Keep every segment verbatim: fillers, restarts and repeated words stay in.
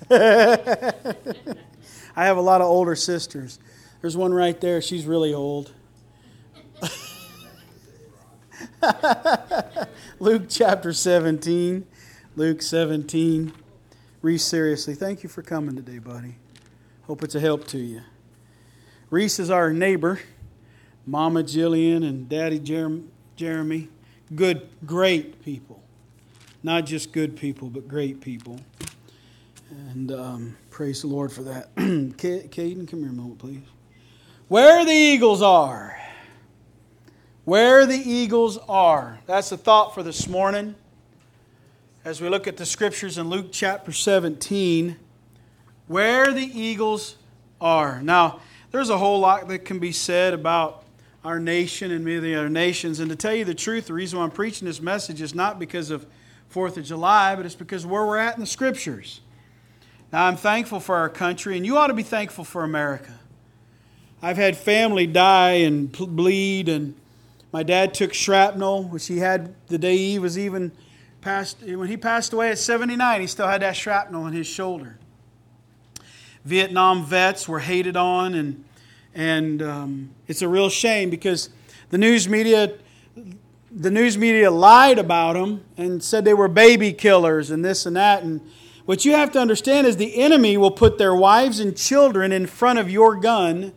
I have a lot of older sisters. There's one right there. She's really old. Luke chapter seventeen. Luke seventeen. Reese, seriously, thank you for coming today, buddy. Hope it's a help to you. Reese is our neighbor. Mama Jillian and Daddy Jer- Jeremy. Good, great people. Not just good people, but great people. And um, praise the Lord for that. Caden, come here a moment, please. Where the eagles are. Where the eagles are. That's the thought for this morning. As we look at the scriptures in Luke chapter seventeen. Where the eagles are. Now, there's a whole lot that can be said about our nation and many of the other nations. And to tell you the truth, the reason why I'm preaching this message is not because of fourth of July, but it's because of where we're at in the scriptures. Now, I'm thankful for our country, and you ought to be thankful for America. I've had family die and bleed, and my dad took shrapnel, which he had the day he was even passed. When he passed away at seventy-nine, he still had that shrapnel in his shoulder. Vietnam vets were hated on, and and um, it's a real shame because the news media, the news media lied about them and said they were baby killers and this and that. And what you have to understand is the enemy will put their wives and children in front of your gun,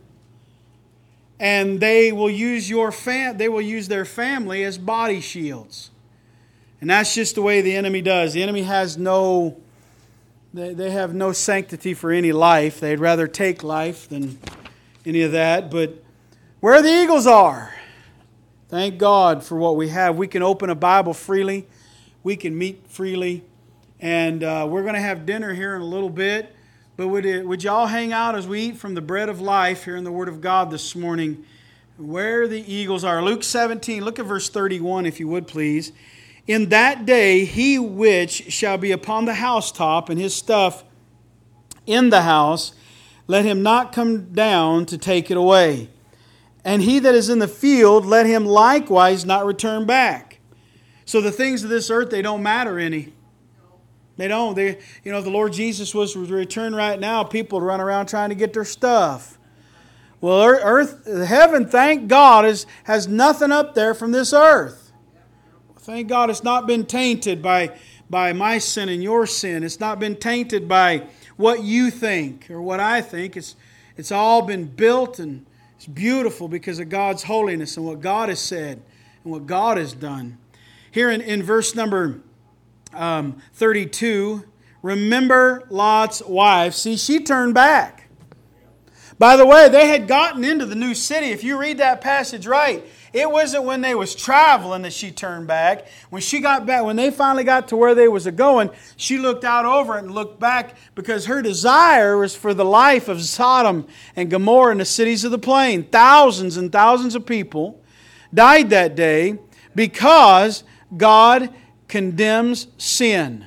and they will use your fam- they will use their family as body shields. And that's just the way the enemy does. The enemy has no, they, they have no sanctity for any life. They'd rather take life than any of that. But where the eagles are, thank God for what we have. We can open a Bible freely. We can meet freely. And uh, we're going to have dinner here in a little bit. But would, it, would you all hang out as we eat from the bread of life here in the Word of God this morning? Where the eagles are. Luke seventeen, look at verse thirty-one if you would please. In that day he which shall be upon the housetop and his stuff in the house, let him not come down to take it away. And he that is in the field, let him likewise not return back. So the things of this earth, they don't matter any. They don't. They, you know, if the Lord Jesus was to return right now, people would run around trying to get their stuff. Well, earth, heaven, thank God, is, has nothing up there from this earth. Thank God it's not been tainted by, by my sin and your sin. It's not been tainted by what you think or what I think. It's, it's all been built, and it's beautiful because of God's holiness and what God has said and what God has done. Here in, in verse number um, thirty-two, remember Lot's wife. See, she turned back. By the way, they had gotten into the new city. If you read that passage right, it wasn't when they was traveling that she turned back. When she got back, when they finally got to where they was going, she looked out over it and looked back because her desire was for the life of Sodom and Gomorrah and the cities of the plain. Thousands and thousands of people died that day because God condemns sin.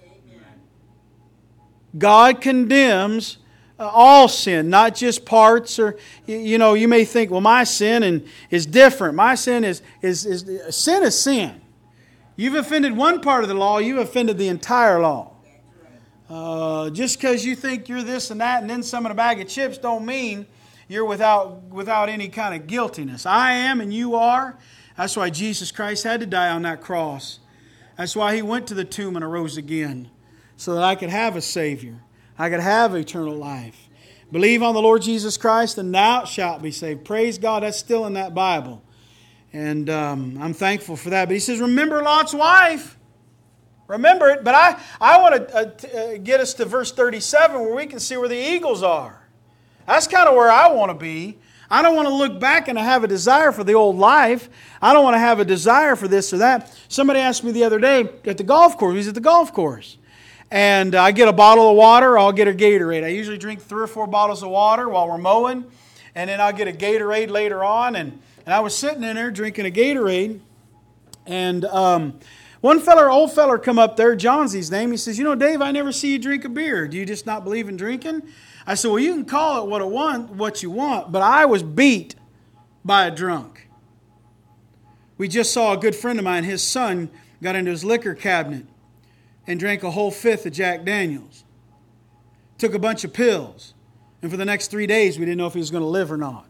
God condemns Uh, all sin, not just parts, or you, you know, you may think, well, my sin and is different. My sin is, is is sin is sin. You've offended one part of the law, you've offended the entire law. Uh, just because you think you're this and that, and then some in a bag of chips, don't mean you're without without any kind of guiltiness. I am, and you are. That's why Jesus Christ had to die on that cross. That's why He went to the tomb and arose again, so that I could have a Savior. I could have eternal life. Believe on the Lord Jesus Christ and thou shalt be saved. Praise God, that's still in that Bible. And um, I'm thankful for that. But he says, remember Lot's wife. Remember it. But I, I want to uh, t- uh, get us to verse thirty-seven where we can see where the eagles are. That's kind of where I want to be. I don't want to look back and have a desire for the old life. I don't want to have a desire for this or that. Somebody asked me the other day at the golf course. He's at the golf course. And I get a bottle of water, I'll get a Gatorade. I usually drink three or four bottles of water while we're mowing. And then I'll get a Gatorade later on. And, and I was sitting in there drinking a Gatorade. And um, one feller, old feller come up there, John's his name. He says, you know, Dave, I never see you drink a beer. Do you just not believe in drinking? I said, well, you can call it what, it want, what you want. But I was beat by a drunk. We just saw a good friend of mine, his son got into his liquor cabinet and drank a whole fifth of Jack Daniels. took a bunch of pills, and for the next three days we didn't know if he was going to live or not.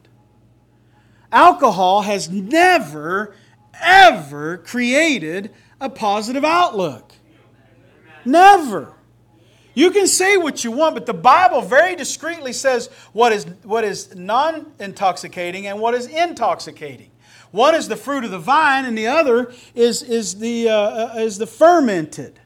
Alcohol has never, ever created a positive outlook. Never. You can say what you want, but the Bible very discreetly says what is, what is non-intoxicating and what is intoxicating. One is the fruit of the vine, and the other is, is, the, uh, is the fermented.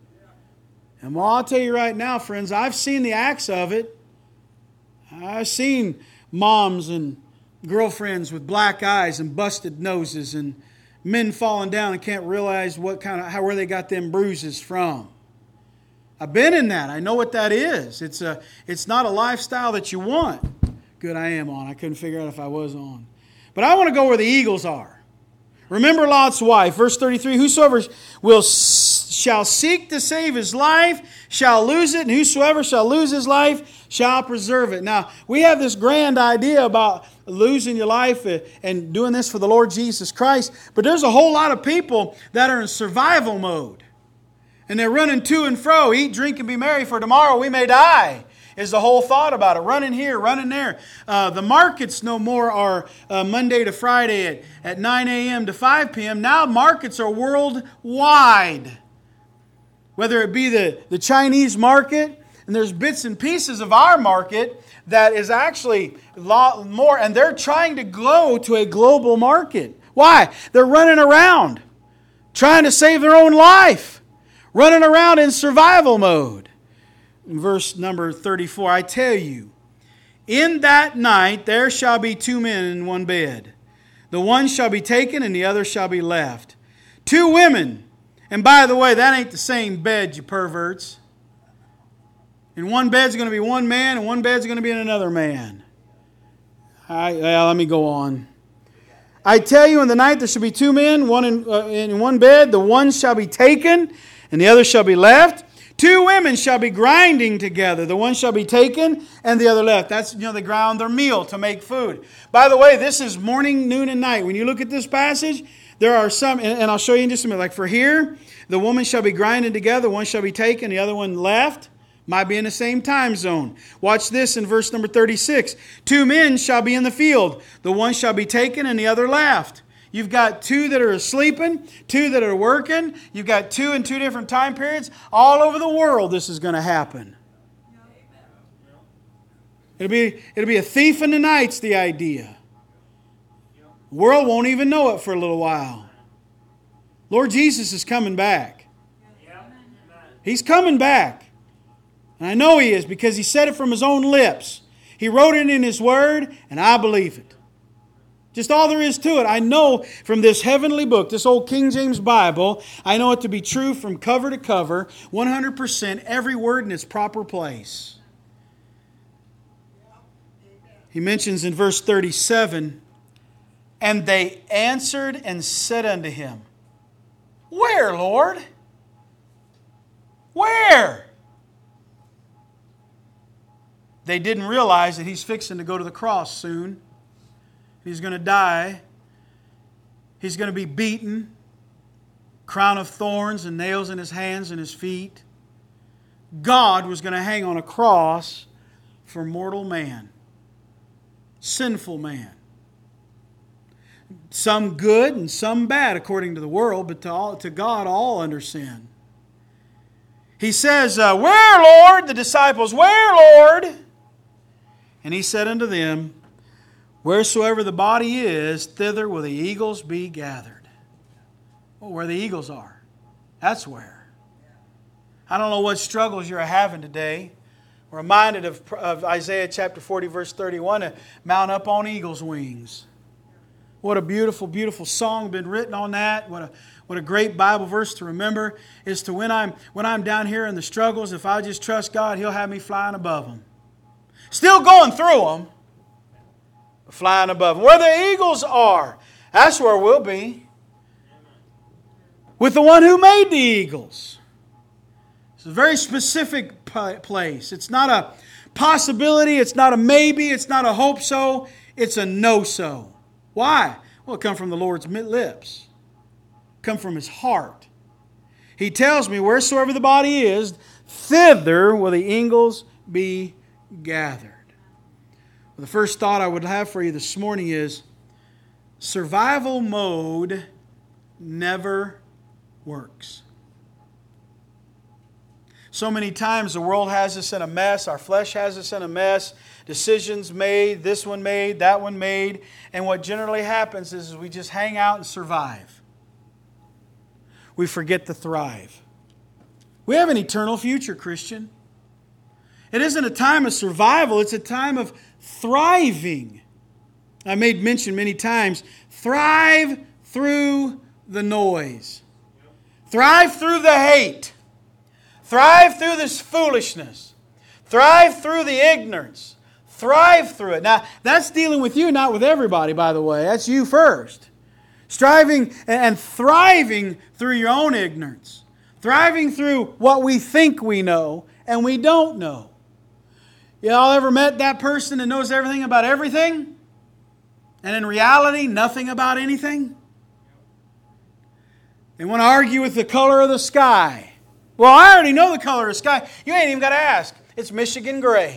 And well, I'll tell you right now, friends, I've seen the acts of it. I've seen moms and girlfriends with black eyes and busted noses and men falling down and can't realize what kind of how where they got them bruises from. I've been in that. I know what that is. It's a it's not a lifestyle that you want. Good, I am on. I couldn't figure out if I was on. But I want to go where the eagles are. Remember Lot's wife, verse thirty-three, whosoever will shall seek to save his life shall lose it, and whosoever shall lose his life shall preserve it. Now, we have this grand idea about losing your life and doing this for the Lord Jesus Christ, but there's a whole lot of people that are in survival mode. And they're running to and fro, eat, drink, and be merry, for tomorrow we may die, is the whole thought about it. Running here, running there. Uh, the markets no more are uh, Monday to Friday at, at nine a.m. to five p.m. Now markets are worldwide. Whether it be the, the Chinese market, and there's bits and pieces of our market that is actually a lot more, and they're trying to go to a global market. Why? They're running around, trying to save their own life, running around in survival mode. In verse number thirty-four, I tell you, in that night there shall be two men in one bed. The one shall be taken and the other shall be left. Two women. And by the way, that ain't the same bed, you perverts. In one bed's going to be one man, and one bed's going to be in another man. I, well, let me go on. I tell you, in the night there shall be two men, one in, uh, in one bed. The one shall be taken, and the other shall be left. Two women shall be grinding together. The one shall be taken, and the other left. That's, you know, they ground their meal to make food. By the way, this is morning, noon, and night. When you look at this passage, there are some, and I'll show you in just a minute. Like for here, the woman shall be grinding together. One shall be taken, the other one left. Might be in the same time zone. Watch this in verse number thirty-six. Two men shall be in the field. The one shall be taken and the other left. You've got two that are sleeping, two that are working. You've got two in two different time periods. All over the world this is going to happen. It'll be, it'll be a thief in the night's the idea. The world won't even know it for a little while. Lord Jesus is coming back. He's coming back. And I know He is because He said it from His own lips. He wrote it in His Word, and I believe it. Just all there is to it. I know from this heavenly book, this old King James Bible, I know it to be true from cover to cover, one hundred percent, every word in its proper place. He mentions in verse thirty-seven, and they answered and said unto Him, Where, Lord? Where? They didn't realize that He's fixing to go to the cross soon. He's going to die. He's going to be beaten. Crown of thorns and nails in His hands and His feet. God was going to hang on a cross for mortal man. Sinful man. Some good and some bad according to the world, but to, all, to God all under sin. He says, uh, Where, Lord? The disciples, Where, Lord? And He said unto them, Wheresoever the body is, thither will the eagles be gathered. Well, where the eagles are, that's where. I don't know what struggles you're having today. We're reminded of, of Isaiah chapter forty, verse thirty-one, to mount up on eagle's wings. What a beautiful, beautiful song been written on that. What a what a great Bible verse to remember is to when I'm when I'm down here in the struggles, if I just trust God, He'll have me flying above them. Still going through them, but flying above them. Where the eagles are, that's where we'll be. With the one who made the eagles. It's a very specific place. It's not a possibility. It's not a maybe. It's not a hope so. It's a no so. Why? Well, it comes from the Lord's lips. It comes from His heart. He tells me, wheresoever the body is, thither will the eagles be gathered. Well, the first thought I would have for you this morning is survival mode never works. So many times the world has us in a mess. Our flesh has us in a mess. Decisions made, this one made, that one made. And what generally happens is we just hang out and survive. We forget to thrive. We have an eternal future, Christian. It isn't a time of survival. It's a time of thriving. I made mention many times. Thrive through the noise. Thrive through the hate. Thrive through this foolishness. Thrive through the ignorance. Thrive through it. Now, that's dealing with you, not with everybody, by the way. That's you first. Striving and thriving through your own ignorance. Thriving through what we think we know and we don't know. Y'all ever met that person that knows everything about everything? And in reality, nothing about anything? They want to argue with the color of the sky. Well, I already know the color of the sky. You ain't even got to ask. It's Michigan gray.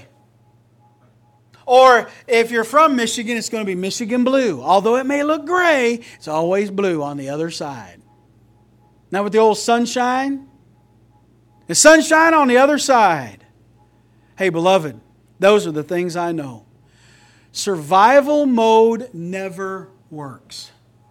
Or if you're from Michigan, it's going to be Michigan blue. Although it may look gray, it's always blue on the other side. Now with the old sunshine, the sunshine on the other side. Hey, beloved, those are the things I know. Survival mode never works.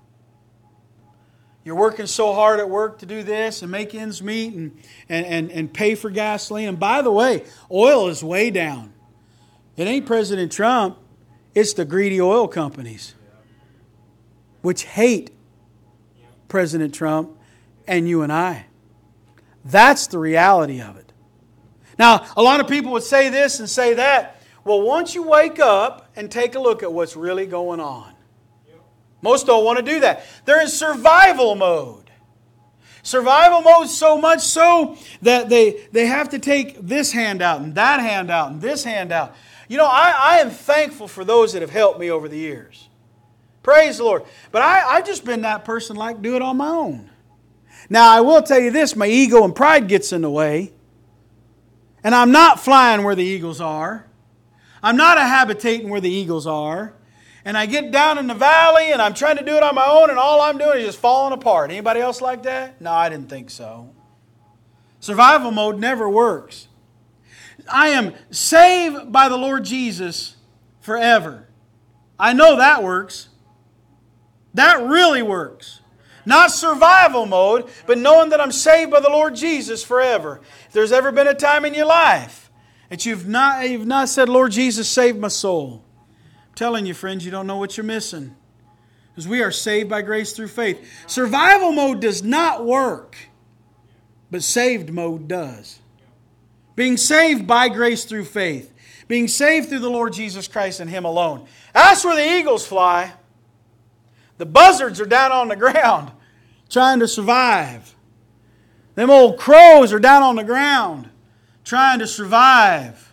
You're working so hard at work to do this and make ends meet and, and, and, and pay for gasoline. And by the way, oil is way down. It ain't President Trump. It's the greedy oil companies, which hate President Trump and you and I. That's the reality of it. Now, a lot of people would say this and say that. Well, once you wake up and take a look at what's really going on. Most don't want to do that. They're in survival mode. Survival mode so much so that they, they have to take this handout and that handout and this handout. You know, I, I am thankful for those that have helped me over the years. Praise the Lord. But I, I've just been that person like do it on my own. Now, I will tell you this, my ego and pride gets in the way. And I'm not flying where the eagles are. I'm not habitating where the eagles are. And I get down in the valley and I'm trying to do it on my own and all I'm doing is just falling apart. Anybody else like that? No, I didn't think so. Survival mode never works. I am saved by the Lord Jesus forever. I know that works. That really works. Not survival mode, but knowing that I'm saved by the Lord Jesus forever. If there's ever been a time in your life that you've not, you've not said, Lord Jesus, save my soul. I'm telling you, friends, you don't know what you're missing. Because we are saved by grace through faith. Survival mode does not work, but saved mode does. Being saved by grace through faith. Being saved through the Lord Jesus Christ and Him alone. That's where the eagles fly. The buzzards are down on the ground trying to survive. Them old crows are down on the ground trying to survive.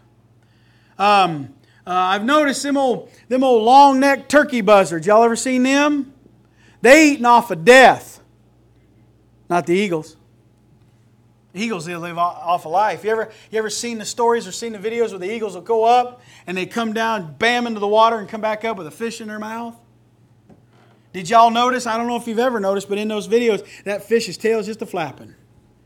Um, uh, I've noticed them old, them old long-necked turkey buzzards. Y'all ever seen them? They eating off of death. Not the eagles. The eagles, they live off of life. You ever, you ever seen the stories or seen the videos where the eagles will go up and they come down, bam, into the water and come back up with a fish in their mouth? Did y'all notice? I don't know if you've ever noticed, but in those videos, that fish's tail is just a flapping.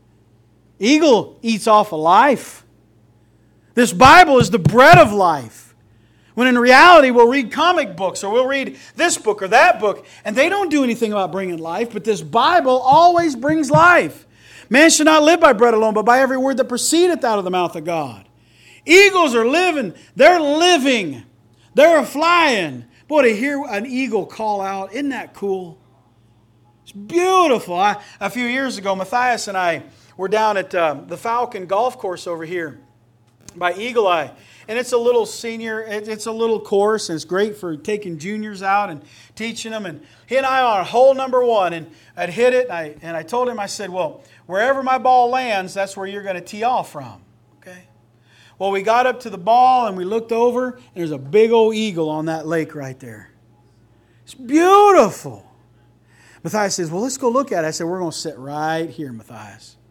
Eagle eats off of life. This Bible is the bread of life. When in reality, we'll read comic books or we'll read this book or that book, and they don't do anything about bringing life, but this Bible always brings life. Man should not live by bread alone, but by every word that proceedeth out of the mouth of God. Eagles are living. They're living. They're flying. Boy, to hear an eagle call out, isn't that cool? It's beautiful. I, a few years ago, Matthias and I were down at uh, the Falcon Golf Course over here by Eagle Eye. And it's a little senior, it's a little course, and it's great for taking juniors out and teaching them. And he and I are on hole number one, and I'd hit it, and I, and I told him, I said, well, wherever my ball lands, that's where you're going to tee off from. Okay? Well, we got up to the ball, and we looked over, and there's a big old eagle on that lake right there. It's beautiful. Matthias says, well, let's go look at it. I said, we're going to sit right here, Matthias.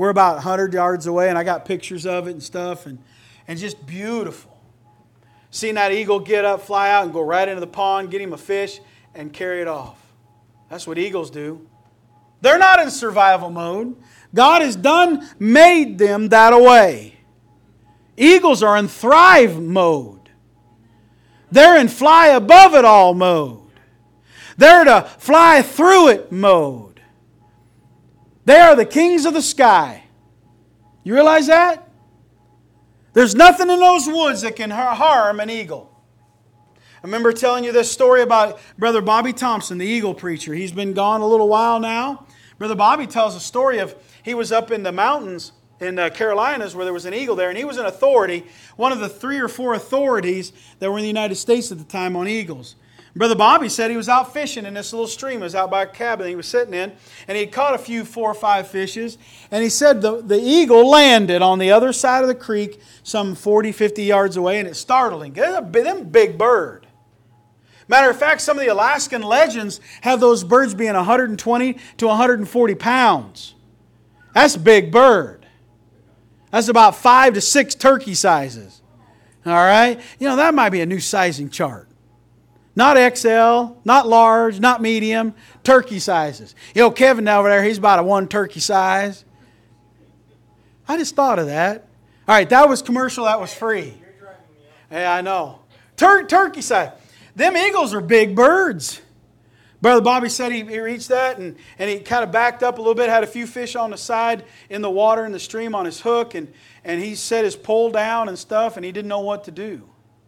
We're about one hundred yards away, and I got pictures of it and stuff, and, and just beautiful. Seeing that eagle get up, fly out, and go right into the pond, get him a fish, and carry it off. That's what eagles do. They're not in survival mode. God has done, made them that way. Eagles are in thrive mode. They're in fly above it all mode. They're to fly through it mode. They are the kings of the sky. You realize that? There's nothing in those woods that can harm an eagle. I remember telling you this story about Brother Bobby Thompson, the eagle preacher. He's been gone a little while now. Brother Bobby tells a story of he was up in the mountains in the Carolinas where there was an eagle there, and he was an authority, one of the three or four authorities that were in the United States at the time on eagles. Brother Bobby said he was out fishing in this little stream. It was out by a cabin he was sitting in, and he had caught a few, four or five fishes, and he said the, the eagle landed on the other side of the creek some forty, fifty yards away, and it's startling. They're a big bird. Matter of fact, some of the Alaskan legends have those birds being one hundred twenty to one hundred forty pounds. That's a big bird. That's about five to six turkey sizes. All right? You know, that might be a new sizing chart. Not X L, not large, not medium, turkey sizes. You know, Kevin over there, he's about a one turkey size. I just thought of that. All right, that was commercial, that was free. Yeah, I know. Tur- turkey size. Them eagles are big birds. Brother Bobby said he, he reached that and, and he kind of backed up a little bit, had a few fish on the side in the water in the stream on his hook, and, and he set his pole down and stuff, and he didn't know what to do.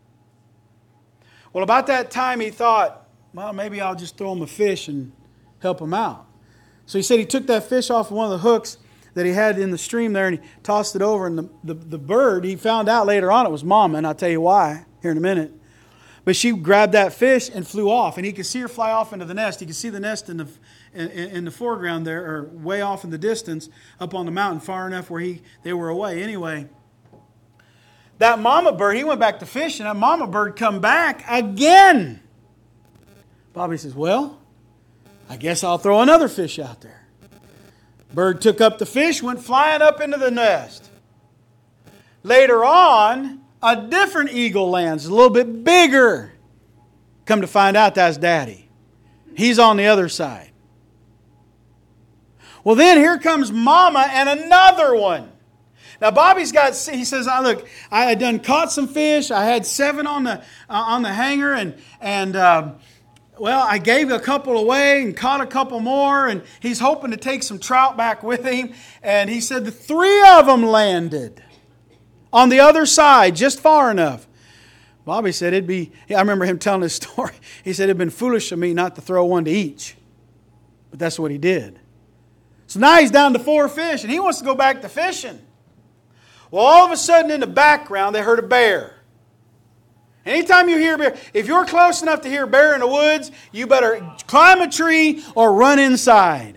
Well, about that time he thought, well, maybe I'll just throw him a fish and help him out. So he said he took that fish off of one of the hooks that he had in the stream there, and he tossed it over, and the, the, the bird, he found out later on it was Mama, and I'll tell you why here in a minute. But she grabbed that fish and flew off, and he could see her fly off into the nest. He could see the nest in the in, in the foreground there, or way off in the distance, up on the mountain, far enough where he they were away. Anyway, that mama bird, he went back to fishing. That mama bird come back again. Bobby says, well, I guess I'll throw another fish out there. Bird took up the fish, went flying up into the nest. Later on, a different eagle lands, a little bit bigger. Come to find out, that's Daddy. He's on the other side. Well, then here comes Mama and another one. Now, Bobby's got, he says, oh, look, I had done caught some fish. I had seven on the uh, on the hanger, and, and um, well, I gave a couple away and caught a couple more, and he's hoping to take some trout back with him. And he said the three of them landed on the other side, just far enough. Bobby said it'd be, I remember him telling his story. He said it'd been foolish of me not to throw one to each. But that's what he did. So now he's down to four fish, and he wants to go back to fishing. Well, all of a sudden in the background, they heard a bear. Anytime you hear a bear, if you're close enough to hear a bear in the woods, you better climb a tree or run inside.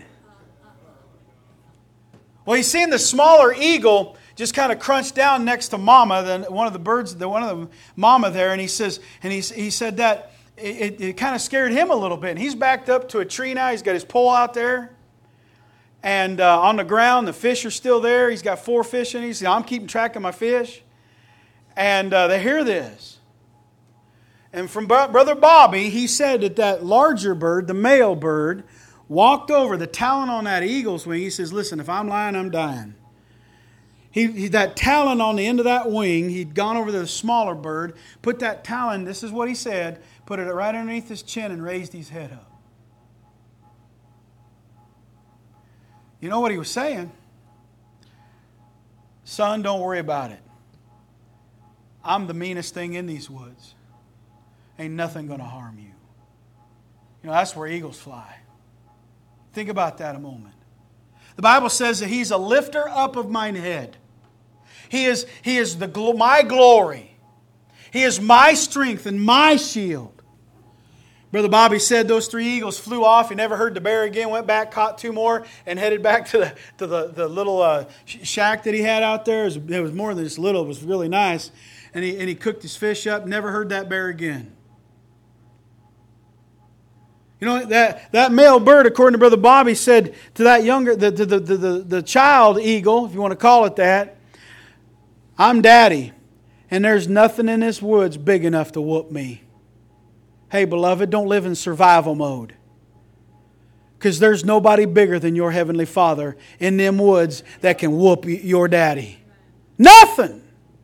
Well, he's seen the smaller eagle just kind of crunched down next to Mama, then one of the birds, the one of the Mama there, and he says, and he he said that it, it kind of scared him a little bit. And he's backed up to a tree now. He's got his pole out there, and uh, on the ground, the fish are still there. He's got four fish in. He said, "I'm keeping track of my fish," and uh, they hear this. And from Brother Bobby, he said that that larger bird, the male bird, walked over the talon on that eagle's wing. He says, "Listen, if I'm lying, I'm dying." He, he, that talon on the end of that wing, he'd gone over to the smaller bird, put that talon, this is what he said, put it right underneath his chin and raised his head up. You know what he was saying? Son, don't worry about it. I'm the meanest thing in these woods. Ain't nothing going to harm you. You know, that's where eagles fly. Think about that a moment. The Bible says that He's a lifter up of mine head. He is, he is the, my glory. He is my strength and my shield. Brother Bobby said those three eagles flew off. He never heard the bear again. Went back, caught two more, and headed back to the to the, the little uh, shack that he had out there. It was, it was more than just little. It was really nice. And he, and he cooked his fish up. Never heard that bear again. You know, that, that male bird, according to Brother Bobby, said to that younger, the, the, the, the, the child eagle, if you want to call it that, I'm daddy, and there's nothing in this woods big enough to whoop me. Hey, beloved, don't live in survival mode. Because there's nobody bigger than your Heavenly Father in them woods that can whoop your daddy. Nothing.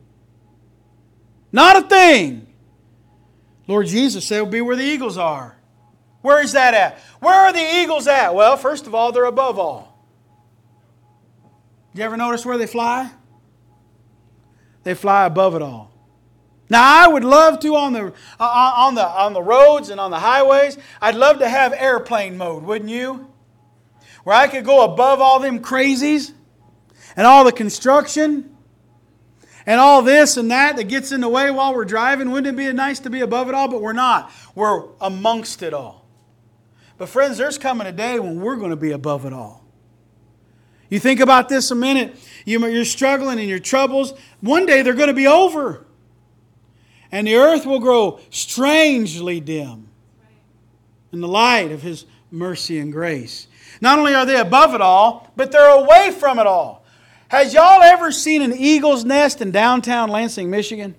Not a thing. Lord Jesus said, be where the eagles are. Where is that at? Where are the eagles at? Well, first of all, they're above all. You ever notice where they fly? They fly above it all. Now, I would love to on the uh, on the on the roads and on the highways. I'd love to have airplane mode, wouldn't you? Where I could go above all them crazies and all the construction and all this and that that gets in the way while we're driving. Wouldn't it be nice to be above it all? But we're not. We're amongst it all. But friends, there's coming a day when we're going to be above it all. You think about this a minute. You're struggling and your troubles. One day they're going to be over. And the earth will grow strangely dim in the light of His mercy and grace. Not only are they above it all, but they're away from it all. Has y'all ever seen an eagle's nest in downtown Lansing, Michigan?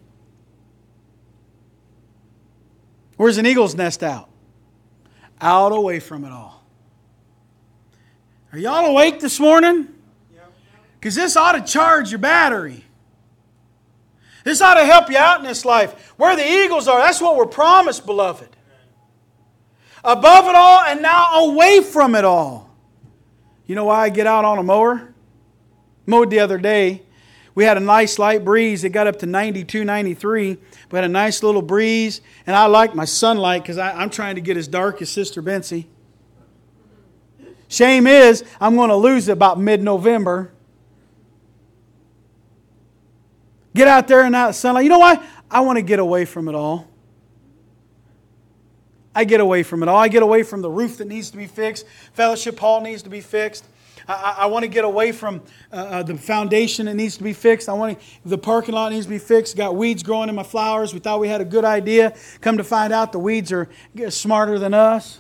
Where's an eagle's nest out? Out away from it all. Are y'all awake this morning? Because this ought to charge your battery. This ought to help you out in this life. Where the eagles are, that's what we're promised, beloved. Above it all and now away from it all. You know why I get out on a mower? Mowed the other day. We had a nice light breeze. It got up to ninety-two, ninety-three. We had a nice little breeze. And I like my sunlight because I'm trying to get as dark as Sister Betsy. Shame is, I'm going to lose it about mid-November. Get out there in that sunlight. You know why? I want to get away from it all. I get away from it all. I get away from the roof that needs to be fixed. Fellowship Hall needs to be fixed. I, I, I want to get away from uh, uh, the foundation that needs to be fixed. I want to, the parking lot needs to be fixed. Got weeds growing in my flowers. We thought we had a good idea. Come to find out the weeds are smarter than us.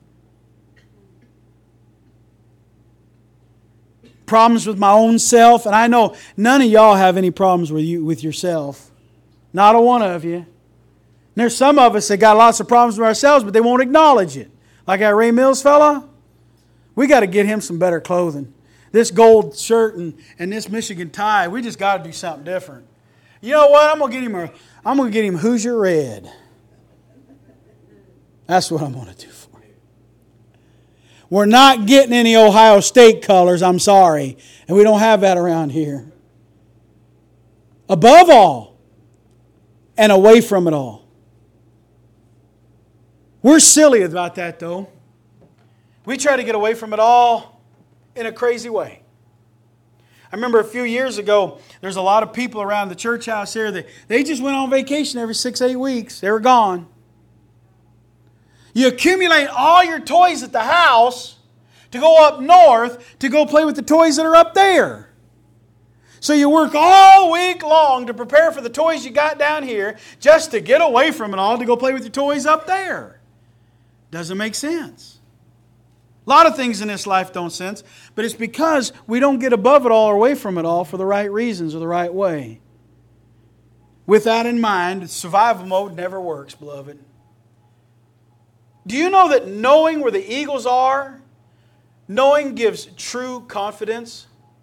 Problems with my own self. And I know none of y'all have any problems with you with yourself. Not a one of you. And there's some of us that got lots of problems with ourselves, but they won't acknowledge it. Like that Ray Mills fella. We got to get him some better clothing. This gold shirt and, and this Michigan tie, we just got to do something different. You know what? I'm gonna get him a I'm gonna get him Hoosier red. That's what I'm gonna do for him. We're not getting any Ohio State colors, I'm sorry. And we don't have that around here. Above all, and away from it all. We're silly about that, though. We try to get away from it all in a crazy way. I remember a few years ago, there's a lot of people around the church house here that they just went on vacation every six, eight weeks. They were gone. You accumulate all your toys at the house to go up north to go play with the toys that are up there. So you work all week long to prepare for the toys you got down here just to get away from it all to go play with your toys up there. Doesn't make sense. A lot of things in this life don't sense, but it's because we don't get above it all or away from it all for the right reasons or the right way. With that in mind, survival mode never works, beloved. Do you know that knowing where the eagles are, knowing gives true confidence?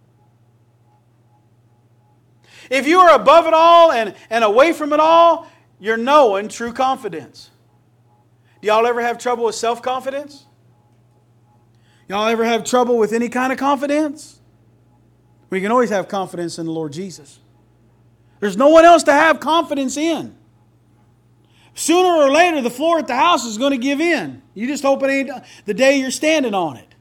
If you are above it all and, and away from it all, you're knowing true confidence. Do y'all ever have trouble with self-confidence? Y'all ever have trouble with any kind of confidence? We can always have confidence in the Lord Jesus. There's no one else to have confidence in. Sooner or later, the floor at the house is going to give in. You just hope it ain't the day you're standing on it.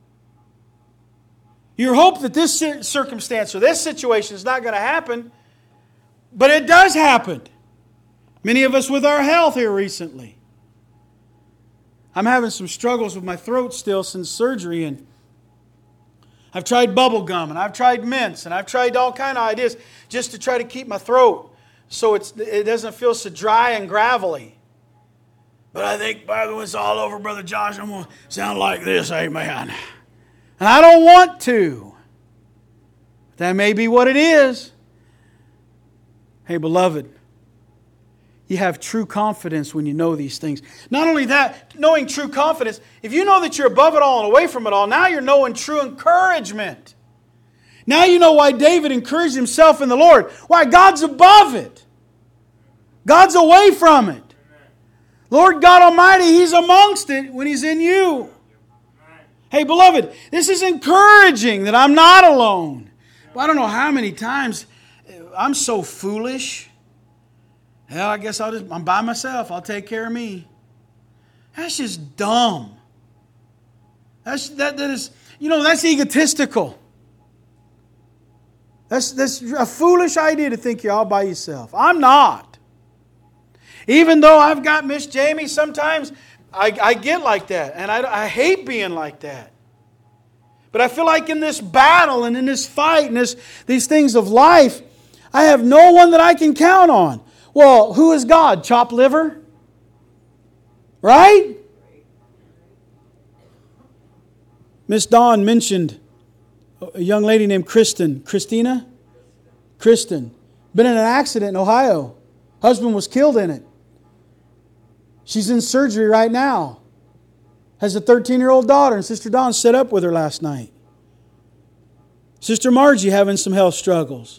You hope that this circumstance or this situation is not going to happen, but it does happen. Many of us with our health here recently. I'm having some struggles with my throat still since surgery, and I've tried bubble gum, and I've tried mints, and I've tried all kind of ideas just to try to keep my throat so it's, it doesn't feel so dry and gravelly. But I think by when it's all over, Brother Josh, I'm going to sound like this, amen. And I don't want to. That may be what it is. Hey, beloved, you have true confidence when you know these things. Not only that, knowing true confidence, if you know that you're above it all and away from it all, now you're knowing true encouragement. Now you know why David encouraged himself in the Lord. Why? God's above it. God's away from it. Lord God Almighty, He's amongst it when He's in you. Hey, beloved, this is encouraging that I'm not alone. Well, I don't know how many times I'm so foolish. Hell, I guess I'll just, I'm by myself. I'll take care of me. That's just dumb. That's, that, that is, you know, that's egotistical. That's, that's a foolish idea to think you're all by yourself. I'm not. Even though I've got Miss Jamie, sometimes I, I get like that. And I, I hate being like that. But I feel like in this battle and in this fight and this, these things of life, I have no one that I can count on. Well, who is God? Chopped liver? Right? Miss Dawn mentioned a young lady named Kristen. Christina? Kristen. Been in an accident in Ohio. Husband was killed in it. She's in surgery right now. Has a thirteen-year-old daughter, and Sister Dawn set up with her last night. Sister Margie having some health struggles.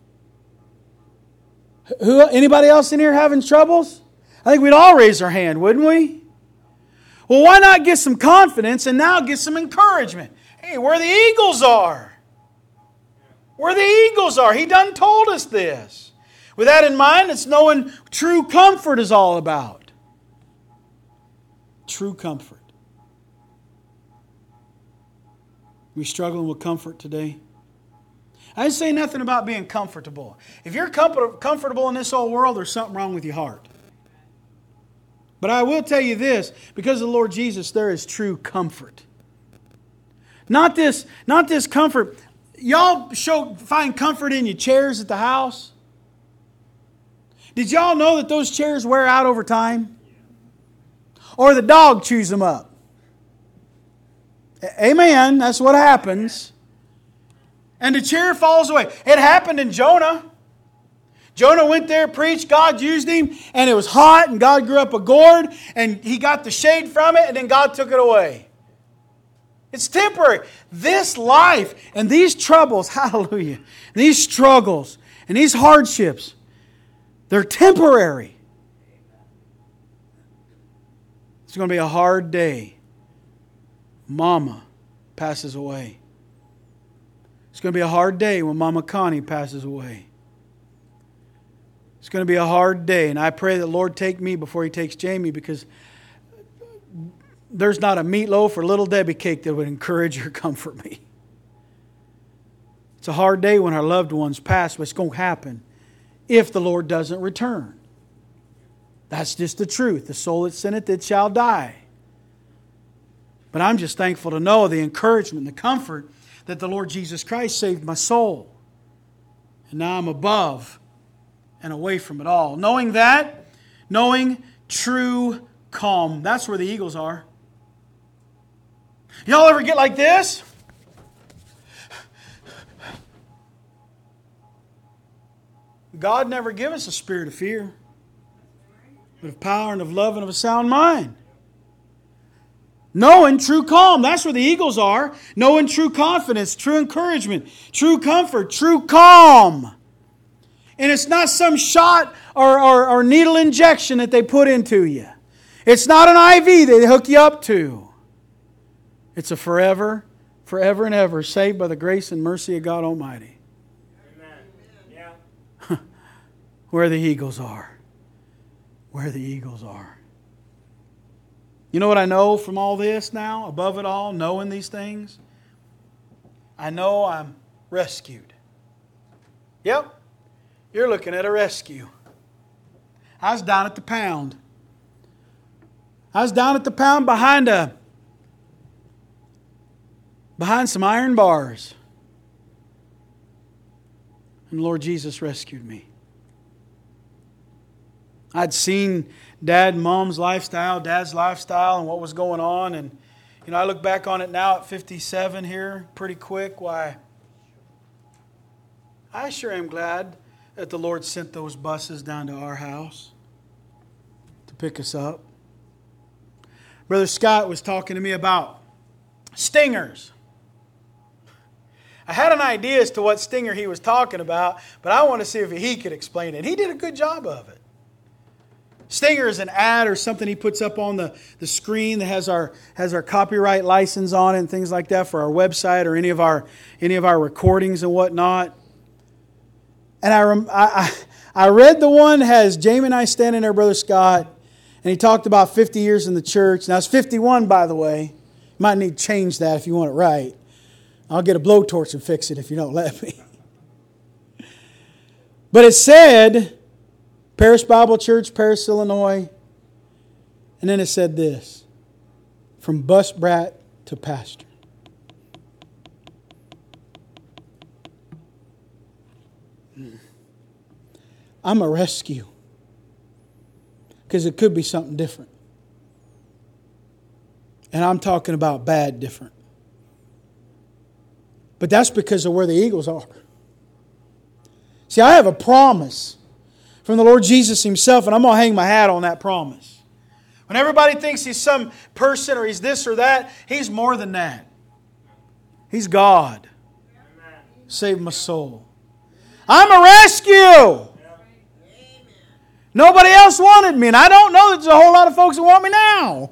Who? Anybody else in here having troubles? I think we'd all raise our hand, wouldn't we? Well, why not get some confidence and now get some encouragement? Hey, where the eagles are. Where the eagles are. He done told us this. With that in mind, it's knowing true comfort is all about. True comfort. We struggling with comfort today? I didn't say nothing about being comfortable. If you're comfort, comfortable in this old world, there's something wrong with your heart. But I will tell you this, because of the Lord Jesus, there is true comfort. Not this, not this comfort. Y'all show find comfort in your chairs at the house? Did y'all know that those chairs wear out over time? Or the dog chews them up? Amen. That's what happens. And the chair falls away. It happened in Jonah. Jonah went there, preached, God used him, and it was hot, and God grew up a gourd, and he got the shade from it, and then God took it away. It's temporary. This life and these troubles, hallelujah, these struggles and these hardships, they're temporary. It's going to be a hard day. Mama passes away. It's going to be a hard day when Mama Connie passes away. It's going to be a hard day, and I pray that Lord take me before He takes Jamie, because there's not a meatloaf or little Debbie cake that would encourage or comfort me. It's a hard day when our loved ones pass, but it's going to happen if the Lord doesn't return. That's just the truth. The soul that sinneth, it shall die. But I'm just thankful to know the encouragement and the comfort that the Lord Jesus Christ saved my soul. And now I'm above and away from it all. Knowing that, knowing true calm. That's where the eagles are. Y'all ever get like this? God never gave us a spirit of fear, but of power and of love and of a sound mind. Knowing true calm. That's where the eagles are. Knowing true confidence, true encouragement, true comfort, true calm. And it's not some shot or, or, or needle injection that they put into you. It's not an I V they hook you up to. It's a forever, forever and ever, saved by the grace and mercy of God Almighty. Amen. Yeah. Where the eagles are. Where the eagles are. You know what I know from all this now, above it all, knowing these things? I know I'm rescued. Yep, you're looking at a rescue. I was down at the pound. I was down at the pound behind a behind some iron bars. And the Lord Jesus rescued me. I'd seen Dad and Mom's lifestyle, Dad's lifestyle, and what was going on. And, you know, I look back on it now at fifty-seven here, pretty quick. Why, I sure am glad that the Lord sent those buses down to our house to pick us up. Brother Scott was talking to me about stingers. I had an idea as to what stinger he was talking about, but I want to see if he could explain it. He did a good job of it. Stinger is an ad or something he puts up on the, the screen that has our has our copyright license on it and things like that for our website or any of our any of our recordings and whatnot. And I rem, I, I I read the one that has Jamie and I standing there, Brother Scott, and he talked about fifty years in the church. Now it's fifty-one, by the way. You might need to change that if you want it right. I'll get a blowtorch and fix it if you don't let me. But it said, Paris Bible Church, Paris, Illinois. And then it said this, from bus brat to pastor. I'm a rescue. Because it could be something different. And I'm talking about bad different. But that's because of where the Eagles are. See, I have a promise from the Lord Jesus Himself, and I'm going to hang my hat on that promise. When everybody thinks He's some person or He's this or that, He's more than that. He's God. Amen. Save my soul. I'm a rescue. Nobody else wanted me, and I don't know that there's a whole lot of folks that want me now.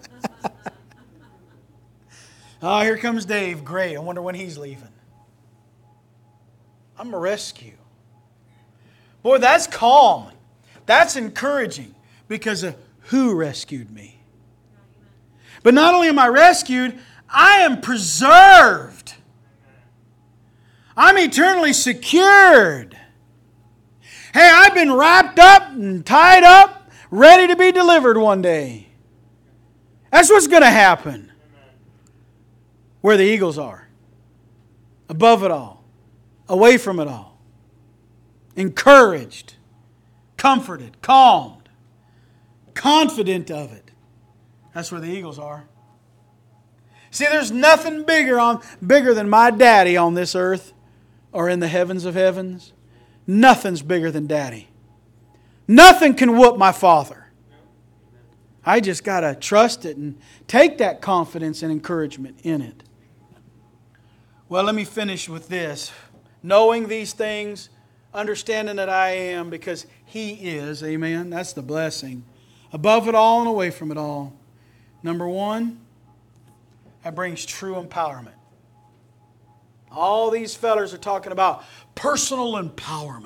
Oh, here comes Dave. Great. I wonder when he's leaving. I'm a rescue. Boy, that's calm. That's encouraging because of who rescued me. But not only am I rescued, I am preserved. I'm eternally secured. Hey, I've been wrapped up and tied up, ready to be delivered one day. That's what's going to happen. Where the Eagles are. Above it all. Away from it all. Encouraged. Comforted. Calmed. Confident of it. That's where the Eagles are. See, there's nothing bigger on bigger than my daddy on this earth or in the heavens of heavens. Nothing's bigger than daddy. Nothing can whoop my father. I just got to trust it and take that confidence and encouragement in it. Well, let me finish with this. Knowing these things, understanding that I am because He is. Amen. That's the blessing. Above it all and away from it all. Number one, that brings true empowerment. All these fellers are talking about personal empowerment.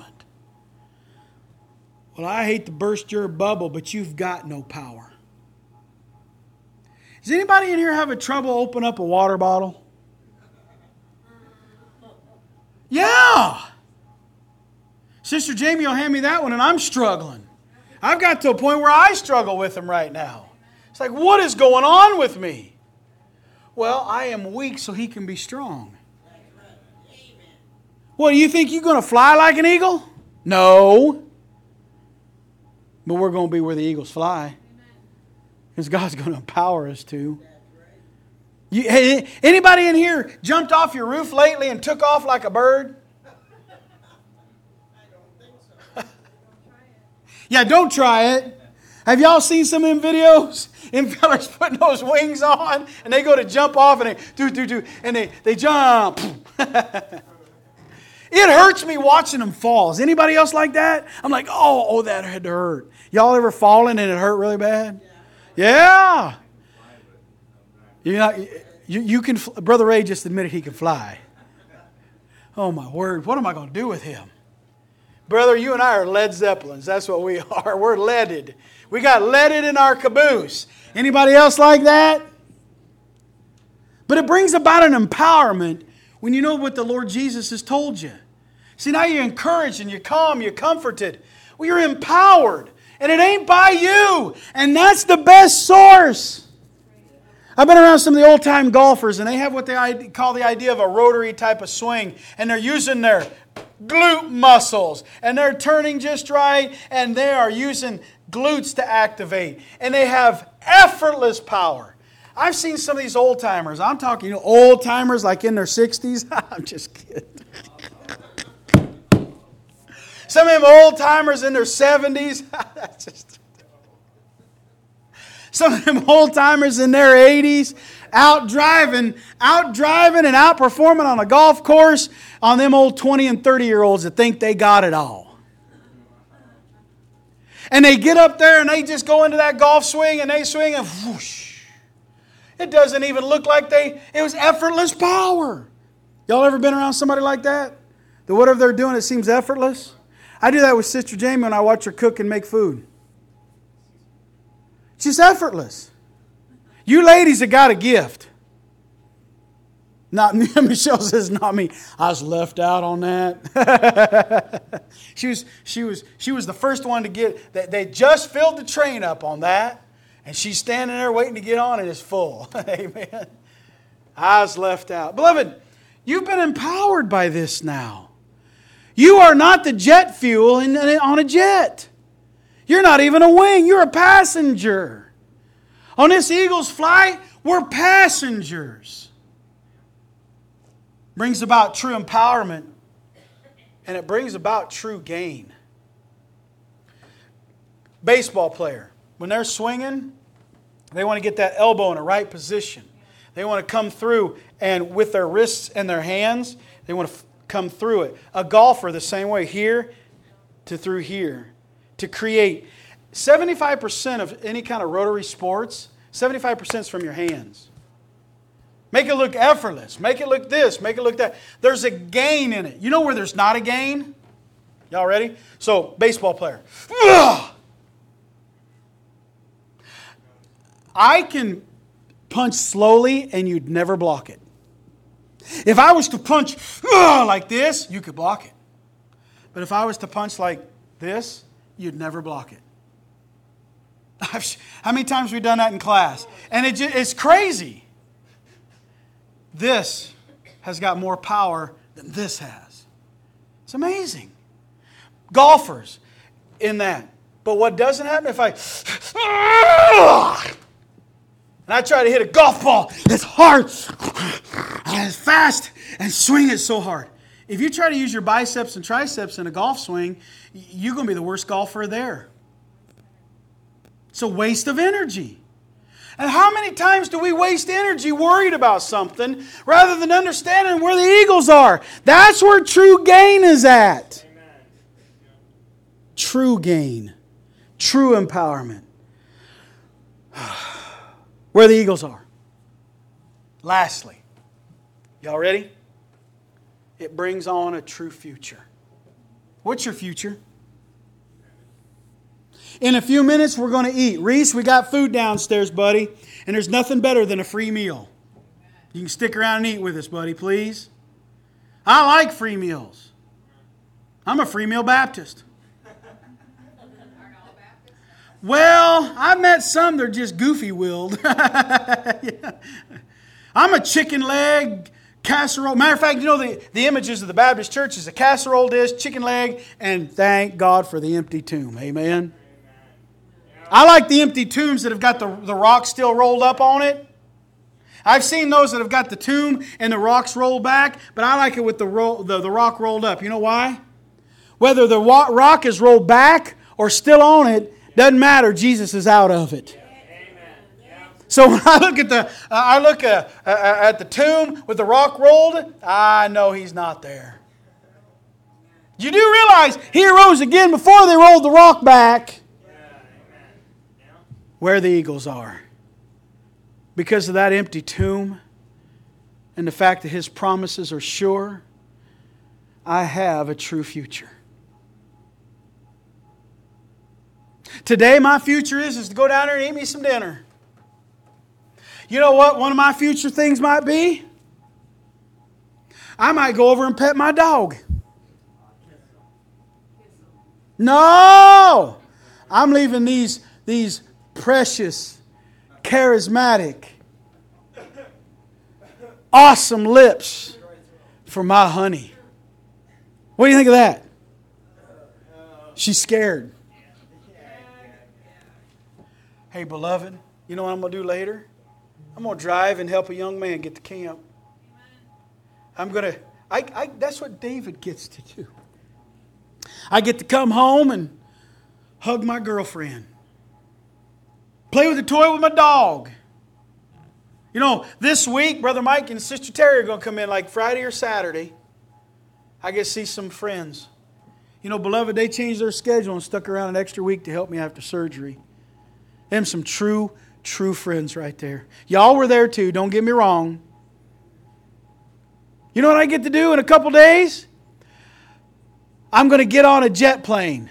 Well, I hate to burst your bubble, but you've got no power. Does anybody in here have a trouble open up a water bottle? Yeah. Sister Jamie will hand me that one and I'm struggling. I've got to a point where I struggle with them right now. It's like, what is going on with me? Well, I am weak so He can be strong. What, do you think you're going to fly like an eagle? No. But we're going to be where the eagles fly. Because God's going to empower us to. You, hey, anybody in here jumped off your roof lately and took off like a bird? I don't think so. Yeah, don't try it. Have y'all seen some of them videos? Them fellas putting those wings on and they go to jump off and they do, do, do, and they, they jump. It hurts me watching them fall. Is anybody else like that? I'm like, oh, oh, that had to hurt. Y'all ever fallen and it hurt really bad? Yeah. You're not, you, you can, Brother Ray just admitted he can fly. Oh my word, what am I going to do with him? Brother, you and I are Led Zeppelins. That's what we are. We're leaded. We got leaded in our caboose. Anybody else like that? But it brings about an empowerment when you know what the Lord Jesus has told you. See, now you're encouraged and you're calm, you're comforted. Well, you're empowered. And it ain't by you. And that's the best source. I've been around some of the old-time golfers, and they have what they call the idea of a rotary type of swing. And they're using their glute muscles. And they're turning just right. And they are using glutes to activate. And they have effortless power. I've seen some of these old timers. I'm talking, you know, old timers like in their sixties. I'm just kidding. Some of them old timers in their seventies. That's just... Some of them old timers in their eighties, out driving, out driving and outperforming on a golf course on them old twenty and thirty year olds that think they got it all. And they get up there and they just go into that golf swing and they swing and whoosh. It doesn't even look like they, it was effortless power. Y'all ever been around somebody like that? That whatever they're doing, it seems effortless? I do that with Sister Jamie when I watch her cook and make food. It's just effortless. You ladies have got a gift. Not me. Michelle says, not me. I was left out on that. she was, she was, she was the first one to get, that they just filled the train up on that. And she's standing there waiting to get on and it's full. Amen. I was left out. Beloved, you've been empowered by this now. You are not the jet fuel in, on a jet. You're not even a wing. You're a passenger. On this Eagles flight, we're passengers. Brings about true empowerment. And it brings about true gain. Baseball player. When they're swinging, they want to get that elbow in the right position. They want to come through and with their wrists and their hands, they want to f- come through it. A golfer the same way, here to through here. To create seventy-five percent of any kind of rotary sports, seventy-five percent is from your hands. Make it look effortless. Make it look this. Make it look that. There's a gain in it. You know where there's not a gain? Y'all ready? So, baseball player. Ugh! I can punch slowly and you'd never block it. If I was to punch uh, like this, you could block it. But if I was to punch like this, you'd never block it. How many times have we done that in class? And it just, it's crazy. This has got more power than this has. It's amazing. Golfers in that. But what doesn't happen if I... And I try to hit a golf ball as hard and as fast and swing it so hard. If you try to use your biceps and triceps in a golf swing, you're going to be the worst golfer there. It's a waste of energy. And how many times do we waste energy worried about something rather than understanding where the eagles are? That's where true gain is at. Amen. True gain. True empowerment. Where the eagles are. Lastly, y'all ready? It brings on a true future. What's your future? In a few minutes, we're going to eat. Reese, we got food downstairs, buddy. And there's nothing better than a free meal. You can stick around and eat with us, buddy, please. I like free meals. I'm a free meal Baptist. Well, I've met some that are just goofy-willed. Yeah. I'm a chicken leg casserole. Matter of fact, you know the, the images of the Baptist church is a casserole dish, chicken leg, and thank God for the empty tomb. Amen? I like the empty tombs that have got the, the rock still rolled up on it. I've seen those that have got the tomb and the rocks rolled back, but I like it with the, roll, the, the rock rolled up. You know why? Whether the rock is rolled back or still on it, doesn't matter. Jesus is out of it. Amen. So when I look at the, uh, I look uh, uh, at the tomb with the rock rolled, I know He's not there. You do realize He arose again before they rolled the rock back. Where the eagles are. Because of that empty tomb and the fact that His promises are sure, I have a true future. Today, my future is, is to go down there and eat me some dinner. You know what one of my future things might be? I might go over and pet my dog. No! I'm leaving these, these precious, charismatic, awesome lips for my honey. What do you think of that? She's scared. Hey, beloved, you know what I'm going to do later? I'm going to drive and help a young man get to camp. I'm going to, I, I, that's what David gets to do. I get to come home and hug my girlfriend. Play with the toy with my dog. You know, this week, Brother Mike and Sister Terry are going to come in like Friday or Saturday. I get to see some friends. You know, beloved, they changed their schedule and stuck around an extra week to help me after surgery. Them some true, true friends right there. Y'all were there too, don't get me wrong. You know what I get to do in a couple days? I'm going to get on a jet plane.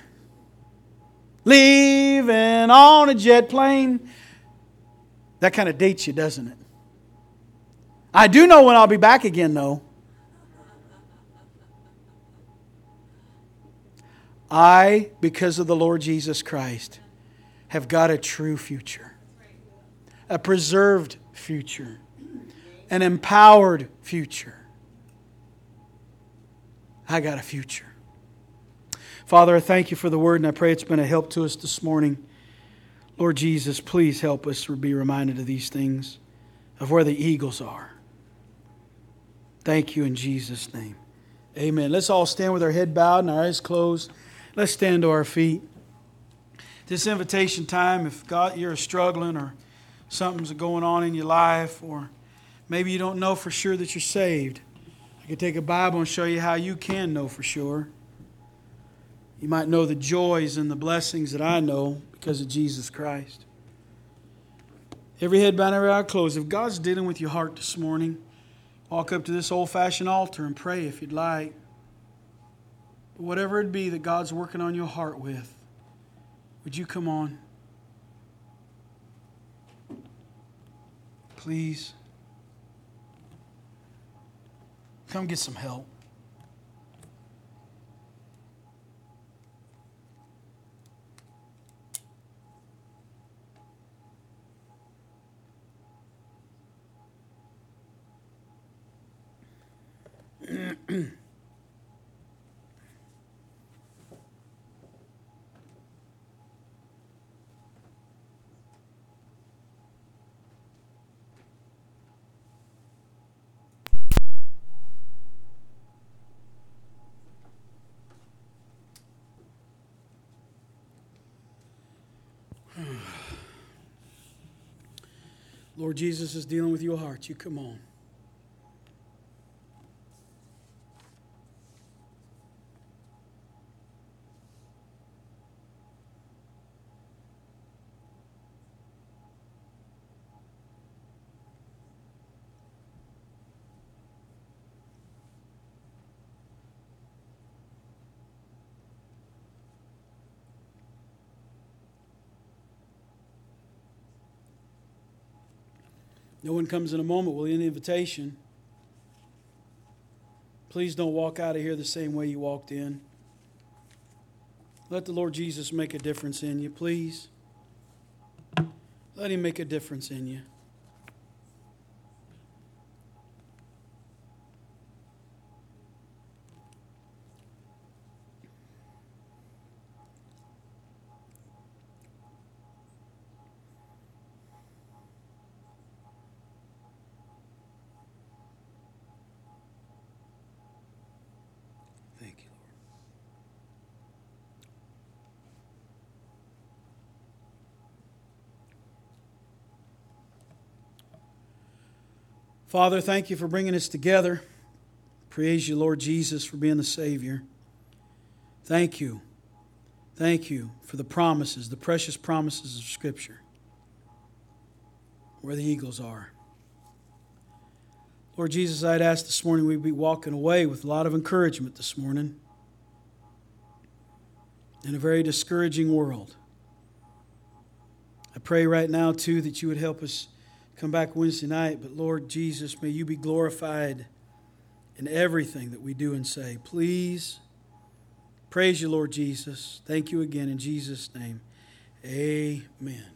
Leaving on a jet plane. That kind of dates you, doesn't it? I do know when I'll be back again, though. I, because of the Lord Jesus Christ, have got a true future. A preserved future. An empowered future. I got a future. Father, I thank you for the word, and I pray it's been a help to us this morning. Lord Jesus, please help us to be reminded of these things, of where the eagles are. Thank you in Jesus' name. Amen. Let's all stand with our head bowed and our eyes closed. Let's stand to our feet. This invitation time, if God, you're struggling or something's going on in your life, or maybe you don't know for sure that you're saved, I could take a Bible and show you how you can know for sure. You might know the joys and the blessings that I know because of Jesus Christ. Every head bowed, every eye closed. If God's dealing with your heart this morning, walk up to this old-fashioned altar and pray if you'd like. But whatever it be that God's working on your heart with, would you come on? Please. Come get some help. Lord Jesus is dealing with your heart. You come on. No one comes in a moment. We'll end the invitation. Please don't walk out of here the same way you walked in. Let the Lord Jesus make a difference in you, please. Let Him make a difference in you. Thank you, Lord. Father, thank you for bringing us together. Praise you, Lord Jesus, for being the Savior. Thank you. Thank you for the promises, the precious promises of Scripture, where the eagles are. Lord Jesus, I'd ask this morning we'd be walking away with a lot of encouragement this morning in a very discouraging world. I pray right now, too, that you would help us come back Wednesday night. But Lord Jesus, may you be glorified in everything that we do and say. Please, praise you, Lord Jesus. Thank you again in Jesus' name. Amen.